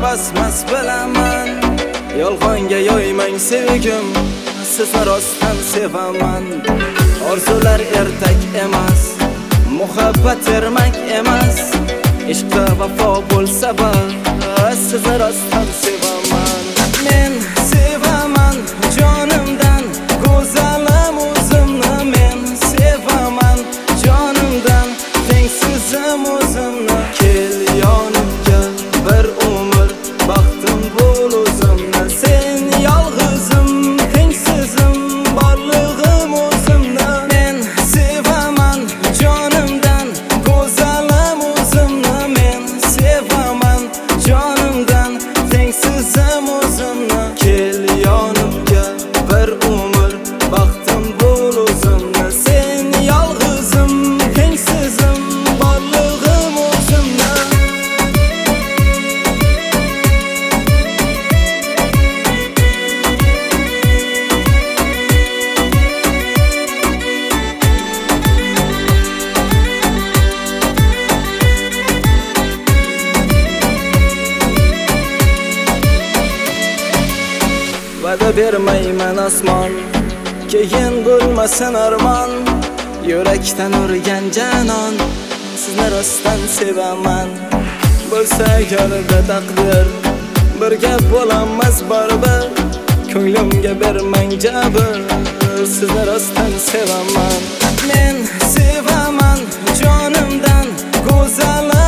rostmas bilaman. Yolg'onga yo'ymang sevgim, sizni rostdan sevaman. Orzular ertak emas, muhabbat ermak emas. Ishqqa vafo bo'lsa sizni rostdan sevaman. Men sevaman jonimdan go'zalim o'zimni. Men sevaman jonimdan tengsizim o'zimni. Kel yonimga bir umr baxtim bo'l o'zimni. Sen yolg'izim tengsizim borlig'im o'zimni. Men sevaman jonimdan go'zalim o'zimni. Men sevaman jonimdan tengsizim o'zimni. Kel yonimga bir umr baxtim bo'l o'zimni. Sen yolg'izim tengsizim borlig'im o'zimni. Va'da bermayman osmon, keyin bo'lmasin armon. Yurakdan urgan janon, sizni rostdan sevaman. Bo'lsa agarda taqdir, birga bo'lamiz baribir. Ko'nglimga bermang jabr, sizni rostdan sevaman. Men sevaman jonimdan go'zal